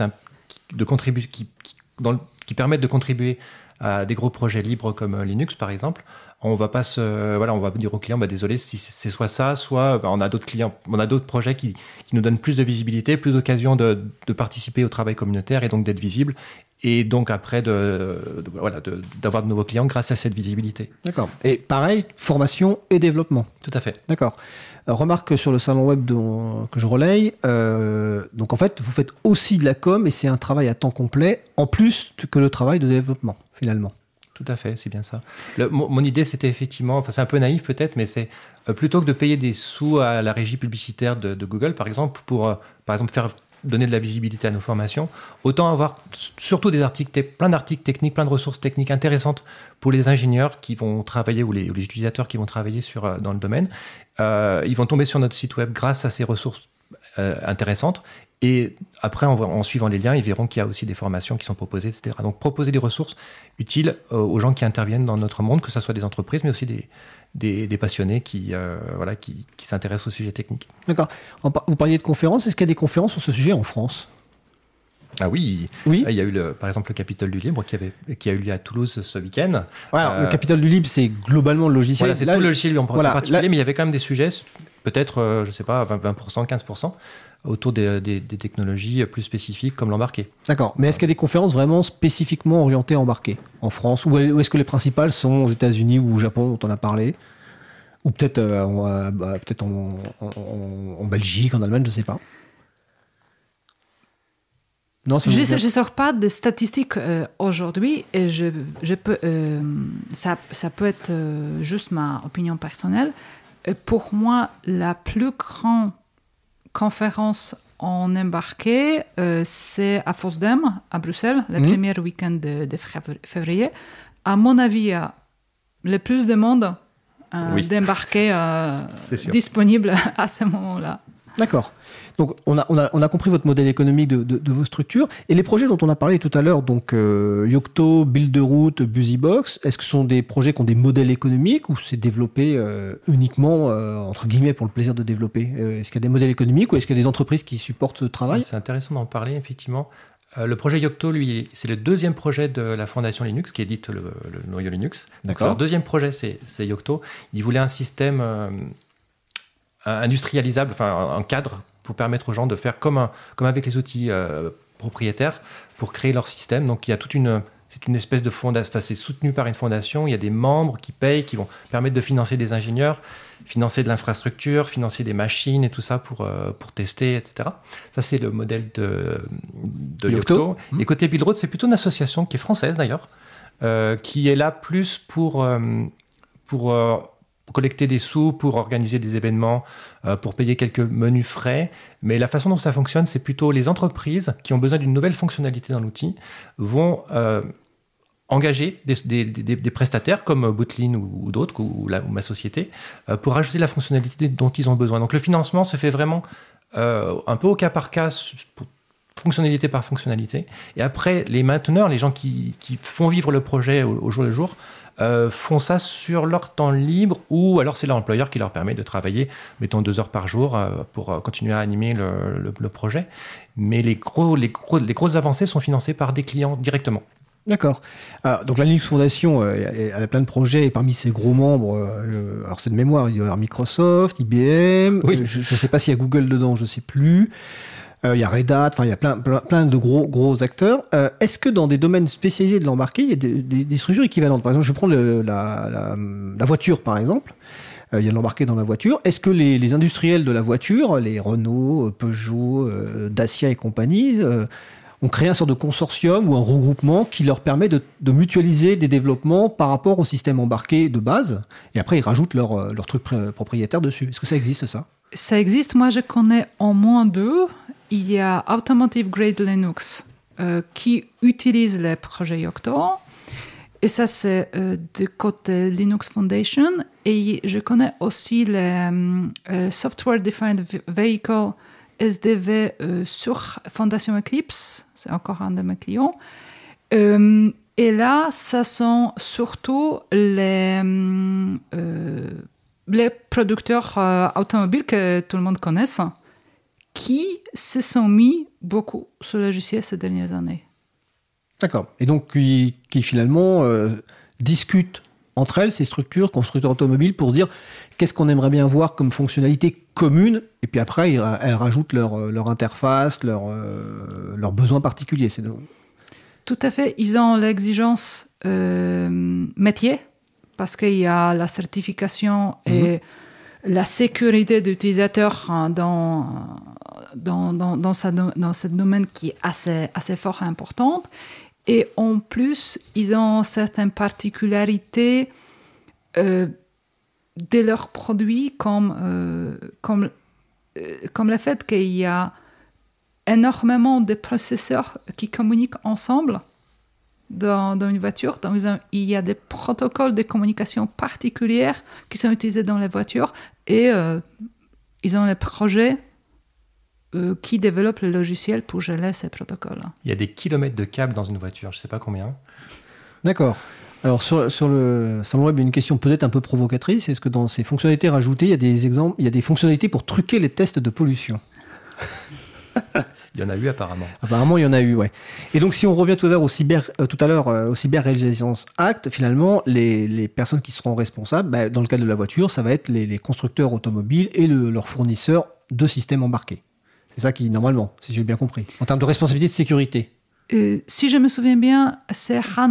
permettent de contribuer à des gros projets libres comme Linux, par exemple, on va pas on va dire aux clients, désolé, si c'est soit ça, soit on a d'autres clients, on a d'autres projets qui nous donnent plus de visibilité, plus d'occasion de participer au travail communautaire et donc d'être visible, et donc après d'avoir de nouveaux clients grâce à cette visibilité. D'accord. Et pareil, formation et développement. Tout à fait. D'accord. Remarque sur le salon web que je relaye, donc en fait, vous faites aussi de la com et c'est un travail à temps complet, en plus que le travail de développement, finalement. Tout à fait, c'est bien ça. Mon idée, c'était effectivement, c'est un peu naïf peut-être, mais c'est plutôt que de payer des sous à la régie publicitaire de Google, par exemple, pour donner de la visibilité à nos formations, autant avoir surtout plein d'articles techniques, plein de ressources techniques intéressantes pour les ingénieurs qui vont travailler ou les utilisateurs qui vont travailler dans le domaine. Ils vont tomber sur notre site web grâce à ces ressources intéressantes. Et après, en suivant les liens, ils verront qu'il y a aussi des formations qui sont proposées, etc. Donc, proposer des ressources utiles aux gens qui interviennent dans notre monde, que ce soit des entreprises, mais aussi des passionnés qui s'intéressent au sujet technique. D'accord. Vous parliez de conférences. Est-ce qu'il y a des conférences sur ce sujet en France? Ah oui. Il y a eu par exemple le Capitole du Libre qui a eu lieu à Toulouse ce week-end. Le Capitole du Libre, c'est globalement le logiciel. Voilà, c'est tout le logiciel en particulier, mais il y avait quand même des sujets, peut-être, 20%, 15%, autour des technologies plus spécifiques comme l'embarqué. D'accord. Mais est-ce qu'il y a des conférences vraiment spécifiquement orientées embarqué en France, ou est-ce que les principales sont aux États-Unis ou au Japon, dont on a parlé, ou peut-être en Belgique, en Allemagne, je ne sais pas. Non, je ne sors pas de statistiques aujourd'hui et ça peut être juste ma opinion personnelle. Pour moi, la plus grande conférence en embarqué, c'est à FOSDEM, à Bruxelles, le premier week-end de février. À mon avis, il y a le plus de monde d'embarqué disponible à ce moment-là. D'accord. Donc, on a compris votre modèle économique de vos structures. Et les projets dont on a parlé tout à l'heure, donc Yocto, Builderoot, Busybox, est-ce que ce sont des projets qui ont des modèles économiques ou c'est développé uniquement, entre guillemets, pour le plaisir de développer? Est-ce qu'il y a des modèles économiques ou est-ce qu'il y a des entreprises qui supportent ce travail? C'est intéressant d'en parler, effectivement. Le projet Yocto, lui, c'est le deuxième projet de la Fondation Linux qui édite le noyau Linux. D'accord. Donc, leur deuxième projet, c'est Yocto. Ils voulaient un système industrialisable, enfin un cadre pour permettre aux gens de faire comme avec les outils propriétaires pour créer leur système. Donc il y a c'est une espèce de fondation, enfin, c'est soutenu par une fondation, il y a des membres qui payent, qui vont permettre de financer des ingénieurs, financer de l'infrastructure, financer des machines et tout ça pour tester, etc. Ça, c'est le modèle de Yocto. Et côté Build Road, c'est plutôt une association qui est française d'ailleurs, qui est là plus pour collecter des sous, pour organiser des événements, pour payer quelques menus frais. Mais la façon dont ça fonctionne, c'est plutôt les entreprises qui ont besoin d'une nouvelle fonctionnalité dans l'outil vont engager des prestataires comme Bootlin ou d'autres, ou ma société, pour ajouter la fonctionnalité dont ils ont besoin. Donc le financement se fait vraiment un peu au cas par cas, fonctionnalité par fonctionnalité. Et après, les mainteneurs, les gens qui font vivre le projet au jour le jour, font ça sur leur temps libre, ou alors c'est leur employeur qui leur permet de travailler, mettons 2 heures par jour pour continuer à animer le projet. Mais les grosses avancées sont financées par des clients directement. D'accord. Donc la Linux Foundation, elle a plein de projets, et parmi ses gros membres, alors c'est de mémoire, il y a Microsoft, IBM, oui. Je ne sais pas s'il y a Google dedans, je ne sais plus. Il y a Red Hat, enfin il y a plein de gros acteurs. Est-ce que dans des domaines spécialisés de l'embarqué, il y a des structures équivalentes? Par exemple, je prends la voiture, par exemple. Il y a de l'embarqué dans la voiture. Est-ce que les industriels de la voiture, les Renault, Peugeot, Dacia et compagnie, ont créé un sorte de consortium ou un regroupement qui leur permet de mutualiser des développements par rapport au système embarqué de base, et après ils rajoutent leur truc propriétaire dessus? Est-ce que ça existe, ça? Ça existe. Moi, je connais au moins 2. Il y a Automotive Grade Linux qui utilise les projets Yocto. Et ça, c'est du côté Linux Foundation. Et je connais aussi les Software Defined Vehicle SDV sur Fondation Eclipse. C'est encore un de mes clients. Et là, ça sont surtout les producteurs automobiles que tout le monde connaît, qui se sont mis beaucoup sur le logiciel ces dernières années. D'accord. Et donc, qui finalement discutent entre elles, ces structures, constructeurs automobiles, pour se dire qu'est-ce qu'on aimerait bien voir comme fonctionnalité commune, et puis après, elles rajoutent leur interface, leurs besoins particuliers. Tout à fait. Ils ont l'exigence métier, parce qu'il y a la certification et la sécurité d'utilisateur dans ce domaine qui est assez fort et importante. Et en plus, ils ont certaines particularités de leurs produits, comme le fait qu'il y a énormément de processeurs qui communiquent ensemble dans une voiture. Donc, il y a des protocoles de communication particulières qui sont utilisés dans les voitures, et ils ont les projets qui développent le logiciel pour gérer ces protocoles. Il y a des kilomètres de câbles dans une voiture, je ne sais pas combien. D'accord. Alors, sur le salon web, il y a une question peut-être un peu provocatrice. Est-ce que dans ces fonctionnalités rajoutées, il y a des fonctionnalités pour truquer les tests de pollution? Il y en a eu apparemment. Apparemment, il y en a eu, ouais. Et donc, si on revient tout à l'heure au Cyber Resilience Act, finalement, les personnes qui seront responsables, dans le cas de la voiture, ça va être les constructeurs automobiles et leurs fournisseurs de systèmes embarqués. C'est ça qui, normalement, si j'ai bien compris, en termes de responsabilité de sécurité. Si je me souviens bien, CRA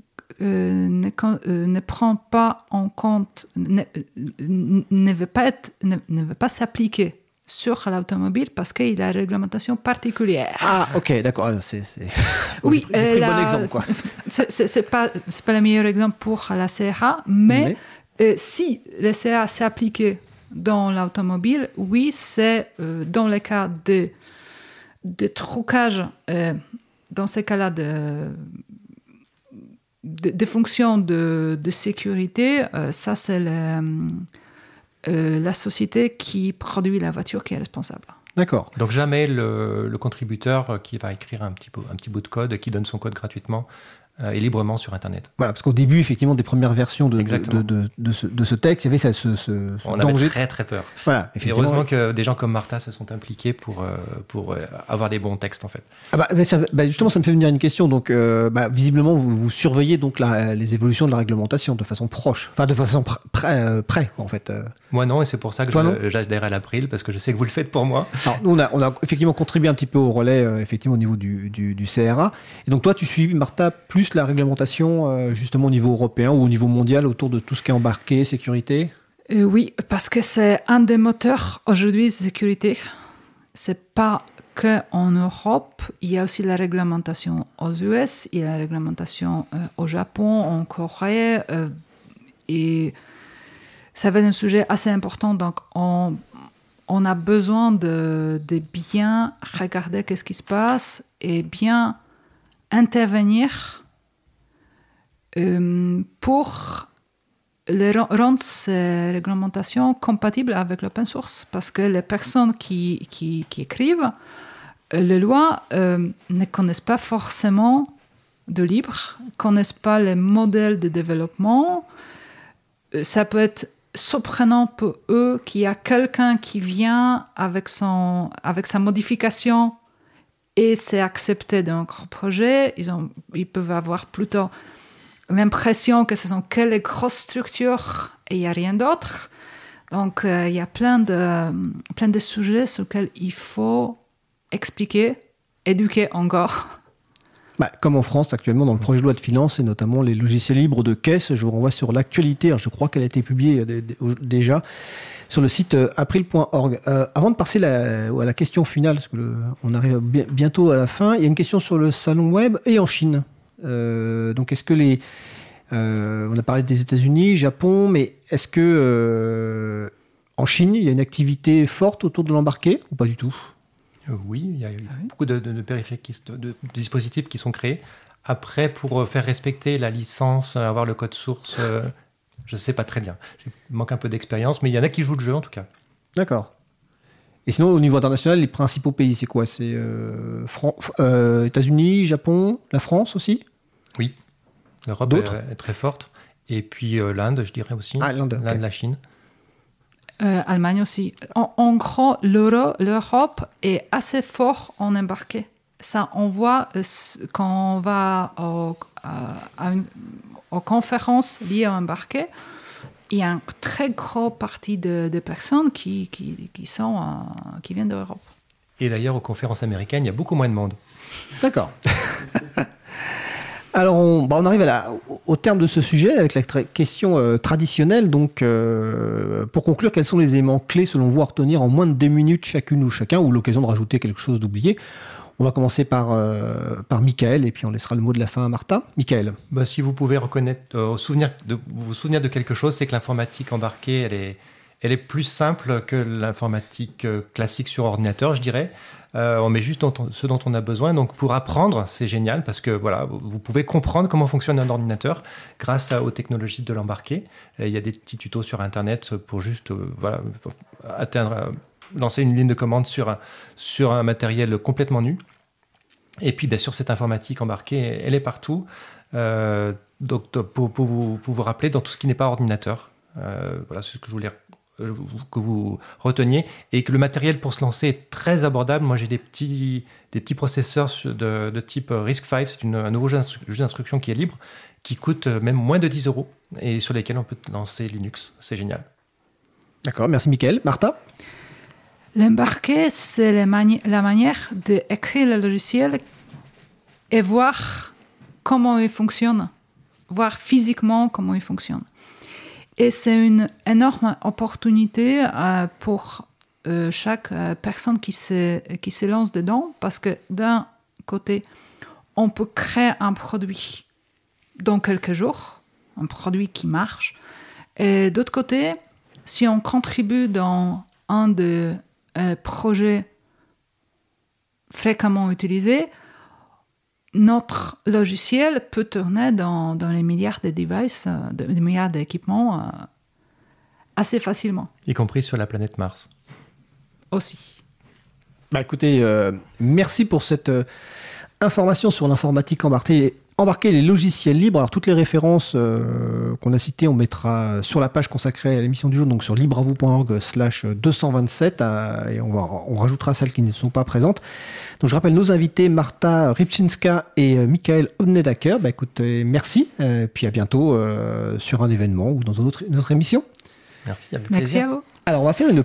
ne prend pas en compte, ne veut pas s'appliquer sur l'automobile parce qu'il a une réglementation particulière. Ah, ok, d'accord. Oui, j'ai pris le bon exemple, quoi. C'est pas le meilleur exemple pour la CRA, mais si la CRA s'est appliquée dans l'automobile, oui, c'est dans le cas de trucage, dans ces cas-là de fonctions de sécurité, ça c'est la société qui produit la voiture qui est responsable. D'accord. Donc jamais le contributeur qui va écrire un petit bout de code, qui donne son code gratuitement, et librement sur Internet. Voilà, parce qu'au début, effectivement, des premières versions de ce texte, il y avait ce On danger. avait très très peur. Voilà, Et effectivement. heureusement que des gens comme Martha se sont impliqués pour avoir des bons textes en fait. Justement, ça me fait venir une question. Donc, visiblement, vous surveillez donc les évolutions de la réglementation de façon proche, enfin de façon près, quoi, en fait. Moi non, et c'est pour ça que j'adhère à l'April, parce que je sais que vous le faites pour moi. Alors, nous, on a effectivement contribué un petit peu au relais, effectivement, au niveau du CRA. Et donc, toi, tu suis, Martha, plus la réglementation, justement, au niveau européen ou au niveau mondial, autour de tout ce qui est embarqué, sécurité? Oui, parce que c'est un des moteurs aujourd'hui de sécurité. C'est pas qu'en Europe, il y a aussi la réglementation aux US, il y a la réglementation au Japon, en Corée, et ça va être un sujet assez important. Donc, on a besoin de bien regarder qu'est-ce qui se passe et bien intervenir pour rendre ces réglementations compatibles avec l'open source. Parce que les personnes qui écrivent les lois ne connaissent pas forcément de libre, ne connaissent pas les modèles de développement. Ça peut être surprenant pour eux qu'il y a quelqu'un qui vient avec sa modification et c'est accepté dans leur projet. Ils peuvent avoir plutôt l'impression que ce sont que les grosses structures et il n'y a rien d'autre. Donc, il y a plein de sujets sur lesquels il faut expliquer, éduquer encore. Comme en France actuellement dans le projet de loi de finances et notamment les logiciels libres de caisse, je vous renvoie sur l'actualité. Alors, je crois qu'elle a été publiée déjà sur le site april.org. Avant de passer à la question finale, parce que on arrive bientôt à la fin, il y a une question sur le salon web et en Chine. Donc, est-ce que on a parlé des États-Unis, Japon, mais est-ce que en Chine, il y a une activité forte autour de l'embarqué ou pas du tout? Oui, il y a eu beaucoup de dispositifs qui sont créés. Après, pour faire respecter la licence, avoir le code source, je ne sais pas très bien. Il manque un peu d'expérience, mais il y en a qui jouent le jeu en tout cas. D'accord. Et sinon, au niveau international, les principaux pays, c'est quoi? C'est États-Unis, Japon, la France aussi? Oui, l'Europe est très forte. Et puis l'Inde, je dirais aussi. Ah, l'Inde, okay. La Chine. Allemagne aussi. En gros, l'Europe est assez fort en embarqué. Ça, on voit quand on va aux conférences liées à embarqué, il y a une très grosse partie de personnes qui viennent d'Europe. Et d'ailleurs, aux conférences américaines, il y a beaucoup moins de monde. D'accord. Alors, on arrive au terme de ce sujet avec la question traditionnelle. Donc, pour conclure, quels sont les éléments clés selon vous à retenir en moins de 2 minutes chacune ou chacun, ou l'occasion de rajouter quelque chose d'oublié? On va commencer par Michael et puis on laissera le mot de la fin à Martha. Michael. Si vous pouvez vous souvenir de quelque chose, c'est que l'informatique embarquée, elle est plus simple que l'informatique classique sur ordinateur, je dirais. On met juste ce dont on a besoin. Donc pour apprendre, c'est génial parce que voilà, vous pouvez comprendre comment fonctionne un ordinateur grâce aux technologies de l'embarqué. Il y a des petits tutos sur Internet pour juste lancer une ligne de commande sur un matériel complètement nu. Et puis bien sûr, cette informatique embarquée, elle est partout. Donc pour vous rappeler dans tout ce qui n'est pas ordinateur. Voilà, c'est ce que je voulais que vous reteniez, et que le matériel pour se lancer est très abordable. Moi, j'ai des petits processeurs de type RISC-V, c'est un nouveau jeu d'instruction qui est libre, qui coûte même moins de 10 € et sur lesquels on peut lancer Linux. C'est génial. D'accord, merci Michael. Martha? L'embarqué, c'est la manière d'écrire le logiciel et voir comment il fonctionne, voir physiquement comment il fonctionne. Et c'est une énorme opportunité pour chaque personne qui se lance dedans, parce que d'un côté, on peut créer un produit dans quelques jours, un produit qui marche. Et d'autre côté, si on contribue dans un des projets fréquemment utilisés, notre logiciel peut tourner dans les milliards de devices, des milliards d'équipements assez facilement. Y compris sur la planète Mars. Aussi. Écoutez, merci pour cette information sur l'informatique embarquer les logiciels libres. Alors toutes les références qu'on a citées, on mettra sur la page consacrée à l'émission du jour, donc sur libravou.org/227, et on rajoutera celles qui ne sont pas présentes. Donc je rappelle nos invités, Marta Rybczynska et Michael Obnedacker. Écoute, merci, puis à bientôt sur un événement ou dans une autre émission. Merci, avec Merci plaisir. à vous. Alors on va faire une